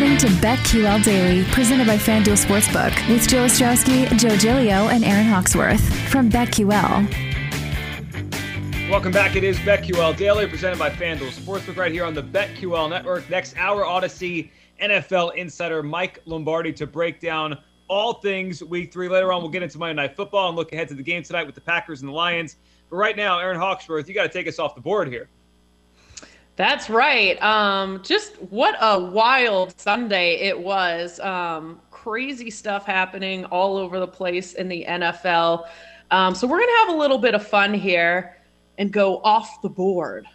listening to BetQL Daily, presented by FanDuel Sportsbook, with Joe Ostrowski, Joe Giglio, and Aaron Hawksworth from BetQL. Welcome back. It is BetQL Daily, presented by FanDuel Sportsbook, right here on the BetQL Network. Next hour, Odyssey NFL insider Mike Lombardi to break down all things Week 3. Later on, we'll get into Monday Night Football and look ahead to the game tonight with the Packers and the Lions. But right now, Aaron Hawksworth, you got to take us off the board here. That's right. Just what a wild Sunday it was. Crazy stuff happening all over the place in the NFL. So we're going to have a little bit of fun here and go off the board.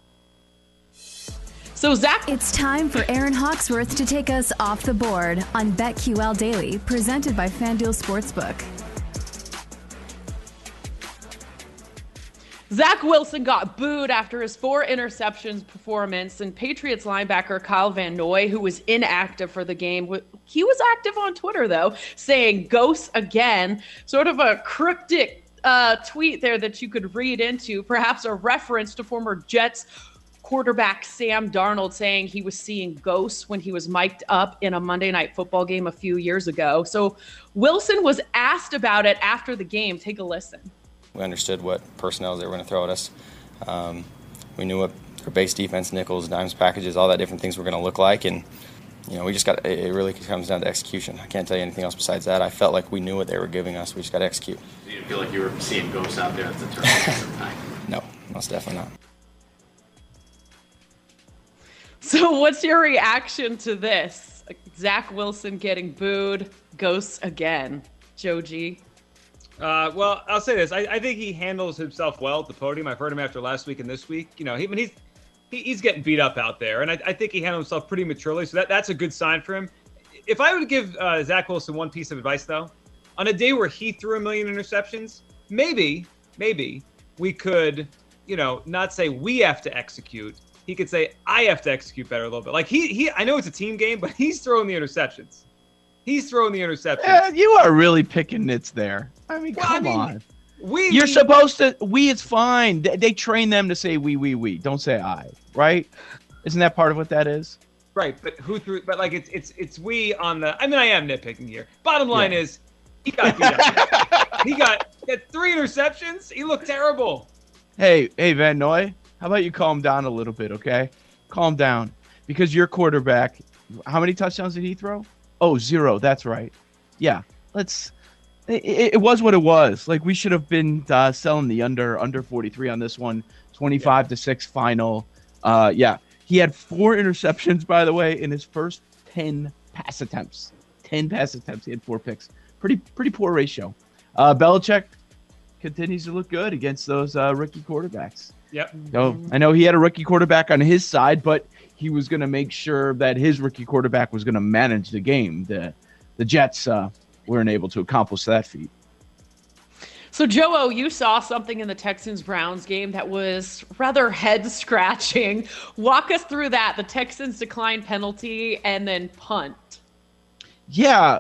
So Zach, it's time for Aaron Hawksworth to take us off the board on BetQL Daily, presented by FanDuel Sportsbook. Zach Wilson got booed after his 4 interceptions performance, and Patriots linebacker Kyle Van Noy, who was inactive for the game, he was active on Twitter, though, saying "ghosts again," sort of a cryptic tweet there that you could read into, perhaps a reference to former Jets quarterback Sam Darnold saying he was seeing ghosts when he was mic'd up in a Monday Night Football game a few years ago. So Wilson was asked about it after the game. Take a listen. We understood what personnel they were going to throw at us. We knew what our base defense, nickels, dimes packages, all that different things were going to look like. And, you know, we just got, it really comes down to execution. I can't tell you anything else besides that. I felt like we knew what they were giving us. We just got to execute. Do you feel like you were seeing ghosts out there at the turn? No, most definitely not. So what's your reaction to this? Zach Wilson getting booed, ghosts again. Joe G. Well, I'll say this. I think he handles himself well at the podium. I've heard him after last week and this week. You know, he's getting beat up out there, and I think he handled himself pretty maturely. So that's a good sign for him. If I were to give Zach Wilson one piece of advice, though, on a day where he threw 1 million interceptions, maybe we could, you know, not say we have to execute. He could say I have to execute better a little bit. Like he I know it's a team game, but he's throwing the interceptions. Yeah, you are really picking nits there. I mean, come on. You're supposed to. It's fine. They train them to say we. Don't say I. Right? Isn't that part of what that is? Right. But who threw? But like it's we on the. I mean, I am nitpicking here. Bottom line is, he got beat up. He got 3 interceptions. He looked terrible. Hey, Van Noy. How about you calm down a little bit, okay? Calm down, because your quarterback. How many touchdowns did he throw? Oh, 0. That's right. Yeah. It was what it was. Like, we should have been selling the under 43 on this one. 25-6 final. Yeah. He had 4 interceptions, by the way, in his first 10 pass attempts. 10 pass attempts. He had 4 picks. Pretty poor ratio. Belichick continues to look good against those rookie quarterbacks. Yep. So I know he had a rookie quarterback on his side, but he was going to make sure that his rookie quarterback was going to manage the game. The Jets weren't able to accomplish that feat. So, Joe, you saw something in the Texans-Browns game that was rather head-scratching. Walk us through that. The Texans declined penalty and then punt. Yeah.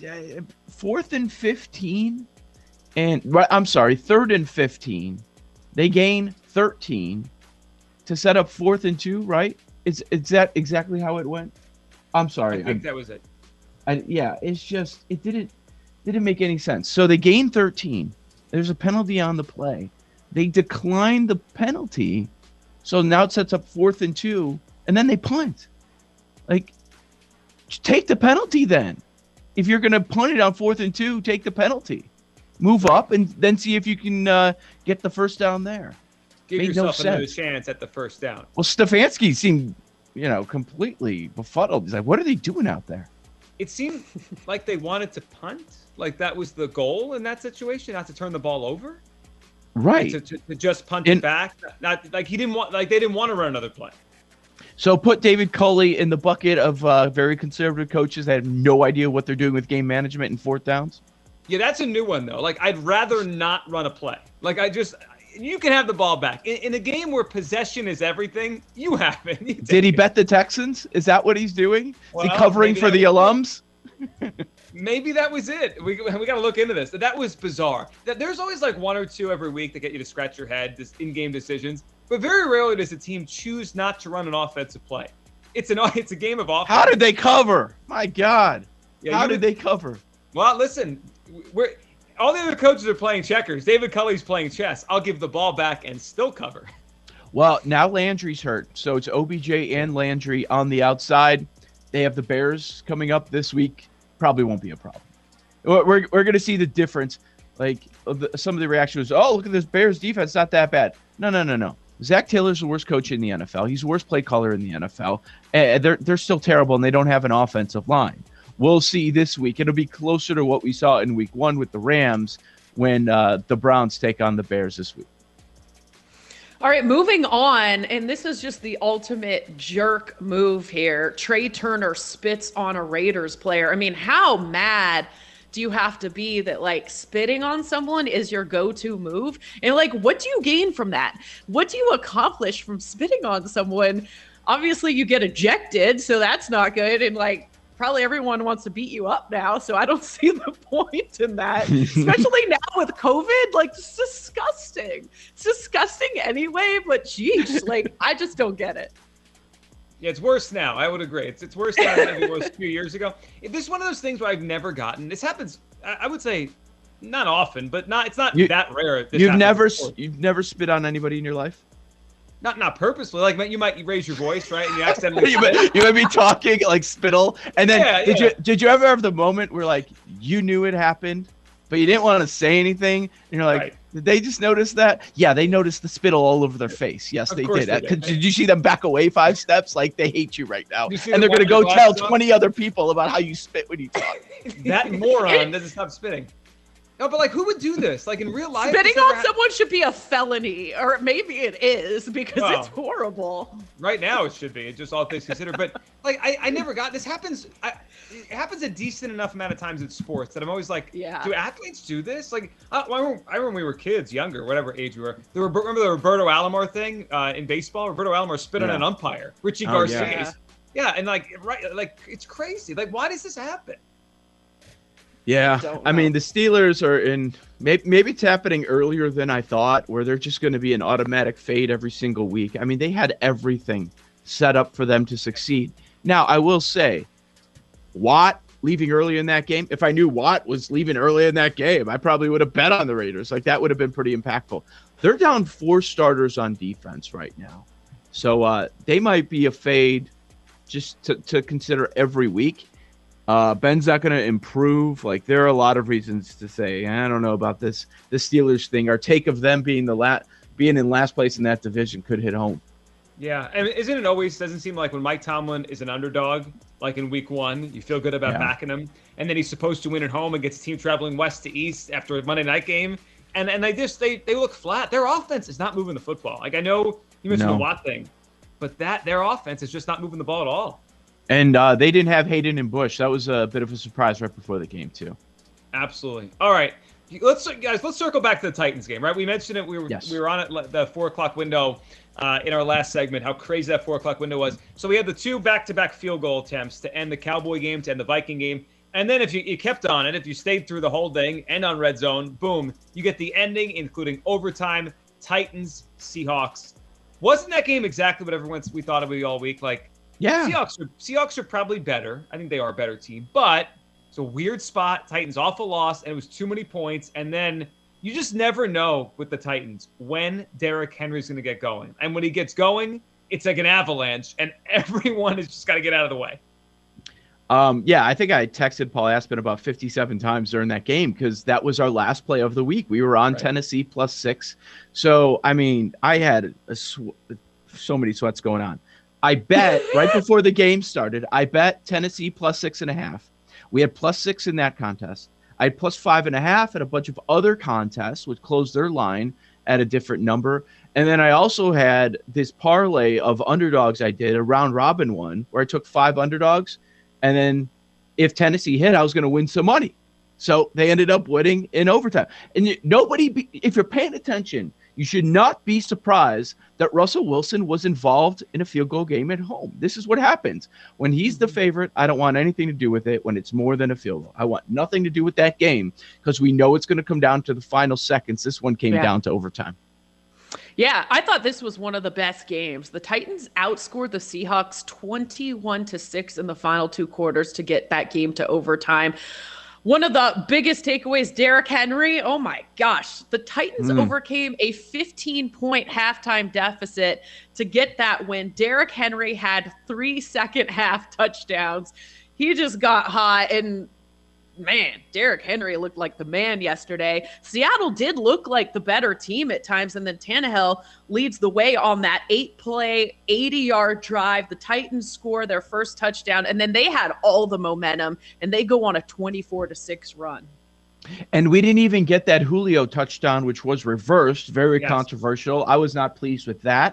4th and 15. I'm sorry, 3rd and 15. They gain 13 to set up 4th and 2, right? Is that exactly how it went? I'm sorry. I think that was it. Yeah, it's just it didn't make any sense. So they gain 13. There's a penalty on the play. They decline the penalty, so now it sets up 4th and 2, and then they punt. Like, take the penalty then. If you're going to punt it on 4th and 2, take the penalty. Move up and then see if you can get the first down there. Give yourself another chance at the first down. Well, Stefanski seemed, completely befuddled. He's like, what are they doing out there? It seemed like they wanted to punt. Like that was the goal in that situation, not to turn the ball over. Right. Like to just punt it back. Not like they didn't want to run another play. So put David Culley in the bucket of very conservative coaches that have no idea what they're doing with game management and 4th downs. Yeah, that's a new one, though. Like, I'd rather not run a play. Like, you can have the ball back. In a game where possession is everything, you have it. Did he bet the Texans? Is that what he's doing? Is he covering for the alums? Maybe that was it. We got to look into this. That was bizarre. There's always like 1 or 2 every week that get you to scratch your head, this in-game decisions. But very rarely does a team choose not to run an offensive play. it's a game of offense. How did they cover? My God. Yeah, How did they cover? Well, listen, all the other coaches are playing checkers. David Culley's playing chess. I'll give the ball back and still cover. Well, now Landry's hurt, so it's OBJ and Landry on the outside. They have the Bears coming up this week. Probably won't be a problem. We're going to see the difference. Like some of the reaction was, oh, look at this Bears defense, not that bad. No. Zach Taylor's the worst coach in the NFL. He's the worst play caller in the NFL. They're still terrible, and they don't have an offensive line. We'll see this week. It'll be closer to what we saw in week 1 with the Rams when the Browns take on the Bears this week. All right, moving on, and this is just the ultimate jerk move here. Trey Turner spits on a Raiders player. I mean, how mad do you have to be that, like, spitting on someone is your go-to move? And, like, what do you gain from that? What do you accomplish from spitting on someone? Obviously, you get ejected, so that's not good. And, like, probably everyone wants to beat you up now, so I don't see the point in that. Especially now with COVID, like, it's disgusting. It's disgusting anyway, but geez, like, I just don't get it. Yeah, it's worse now. I would agree. It's worse now than it was a few years ago. This is one of those things where I've never gotten. This happens, I would say, not often, but it's not that rare. You've never spit on anybody in your life? Not purposely. Like, you might raise your voice, right? And you accidentally you might be talking like spittle. And then did you ever have the moment where, like, you knew it happened, but you didn't want to say anything? And you're like, right. Did they just notice that? Yeah, they noticed the spittle all over their face. Yes, they did. Did you see them back away 5 steps? Like, they hate you right now. And they're going to go tell 20 other people about how you spit when you talk. That moron doesn't stop spitting. No, but, like, who would do this? Like, in real life? Spitting on someone should be a felony, or maybe it is, because it's horrible. Right now it should be. It's just all things considered. But, like, I never got this. Happens. It happens a decent enough amount of times in sports that I'm always like, do athletes do this? Like, I remember when we were kids, younger, whatever age we were. Remember the Roberto Alomar thing in baseball? Roberto Alomar spit on an umpire, Richie Garcia. Yeah, and, like, it's crazy. Like, why does this happen? Yeah, I mean, the Steelers are in maybe it's happening earlier than I thought, where they're just going to be an automatic fade every single week. I mean, they had everything set up for them to succeed. Now, I will say, Watt leaving early in that game, if I knew Watt was leaving early in that game, I probably would have bet on the Raiders. Like, that would have been pretty impactful. They're down 4 starters on defense right now. So they might be a fade just to consider every week. Ben's not going to improve. Like, there are a lot of reasons to say, I don't know about this Steelers thing. Our take of them being being in last place in that division could hit home. Yeah, and isn't it always, doesn't seem like when Mike Tomlin is an underdog, like in week 1, you feel good about backing him, and then he's supposed to win at home and gets the team traveling west to east after a Monday night game, and they look flat. Their offense is not moving the football. Like, I know you mentioned the Watt thing, but their offense is just not moving the ball at all. And they didn't have Hayden and Bush. That was a bit of a surprise right before the game, too. Absolutely. All right. Let's circle back to the Titans game, right? We mentioned it. We were on it, the 4 o'clock window in our last segment, how crazy that 4 o'clock window was. So we had the 2 back-to-back field goal attempts to end the Cowboy game, to end the Viking game. And then if you kept on it, if you stayed through the whole thing and on Red Zone, boom, you get the ending, including overtime, Titans, Seahawks. Wasn't that game exactly what we thought it would be all week? Like, yeah, Seahawks are probably better. I think they are a better team, but it's a weird spot. Titans off a loss, and it was too many points. And then you just never know with the Titans when Derrick Henry's going to get going. And when he gets going, it's like an avalanche, and everyone has just got to get out of the way. Yeah, I think I texted Paul Aspen about 57 times during that game because that was our last play of the week. We were on Tennessee +6. So, I mean, I had so many sweats going on. I bet right before the game started, I bet Tennessee +6.5. We had +6 in that contest. I had +5.5 at a bunch of other contests, which closed their line at a different number. And then I also had this parlay of underdogs I did, a round robin one, where I took 5 underdogs. And then if Tennessee hit, I was going to win some money. So they ended up winning in overtime. And if you're paying attention, you should not be surprised that Russell Wilson was involved in a field goal game at home. This is what happens. When he's the favorite, I don't want anything to do with it. When it's more than a field goal, I want nothing to do with that game because we know it's going to come down to the final seconds. This one came down to overtime. Yeah, I thought this was one of the best games. The Titans outscored the Seahawks 21-6 in the final 2 quarters to get that game to overtime. One of the biggest takeaways, Derrick Henry. Oh my gosh. The Titans overcame a 15-point halftime deficit to get that win. Derrick Henry had 3 second-half touchdowns. He just got hot, and man, Derrick Henry looked like the man yesterday. Seattle did look like the better team at times, and then Tannehill leads the way on that 8-play, 80-yard drive. The Titans score their first touchdown, and then they had all the momentum, and they go on a 24-6 run. And we didn't even get that Julio touchdown, which was reversed. Very controversial. I was not pleased with that.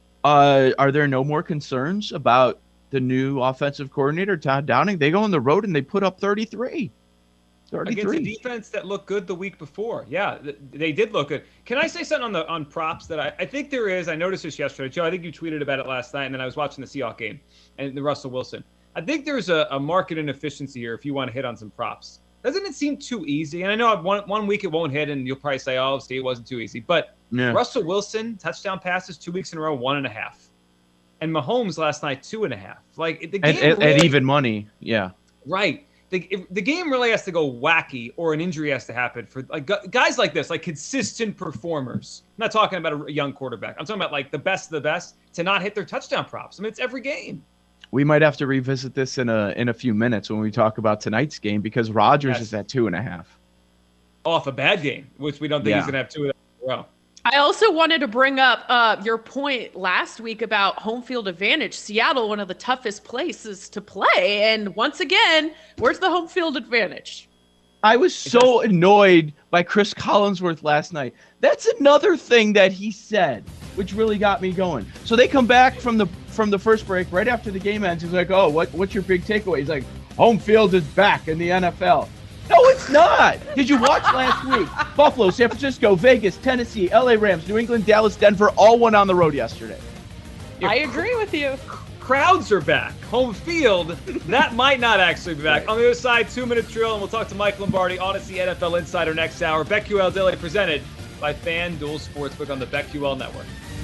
Are there no more concerns about the new offensive coordinator, Todd Downing? They go on the road and they put up 33. Against a defense that looked good the week before. Yeah, they did look good. Can I say something on props that I think there is? I noticed this yesterday. Joe, I think you tweeted about it last night, and then I was watching the Seahawks game and the Russell Wilson. I think there's a market inefficiency here if you want to hit on some props. Doesn't it seem too easy? And I know one week it won't hit, and you'll probably say, oh, see, it wasn't too easy. But Russell Wilson, touchdown passes 2 weeks in a row, 1.5. And Mahomes last night, 2.5. Like the game at even money, yeah. Right. The game really has to go wacky, or an injury has to happen for like guys like this, like consistent performers. I'm not talking about a young quarterback. I'm talking about like the best of the best to not hit their touchdown props. I mean, it's every game. We might have to revisit this in a few minutes when we talk about tonight's game, because Rodgers is at 2.5. Off a bad game, which we don't think he's going to have 2 of them in a row. I also wanted to bring up your point last week about home field advantage. Seattle, one of the toughest places to play. And once again, where's the home field advantage? I was so annoyed by Chris Collinsworth last night. That's another thing that he said, which really got me going. So they come back from the first break, right after the game ends. He's like, oh, what's your big takeaway? He's like, home field is back in the NFL. No, it's not. Did you watch last week? Buffalo, San Francisco, Vegas, Tennessee, LA Rams, New England, Dallas, Denver, all won on the road yesterday. I agree with you. Crowds are back. Home field, that might not actually be back. On the other side, 2-minute drill, and we'll talk to Mike Lombardi, Odyssey NFL Insider next hour. BetQL Daily presented by FanDuel Sportsbook on the BetQL Network.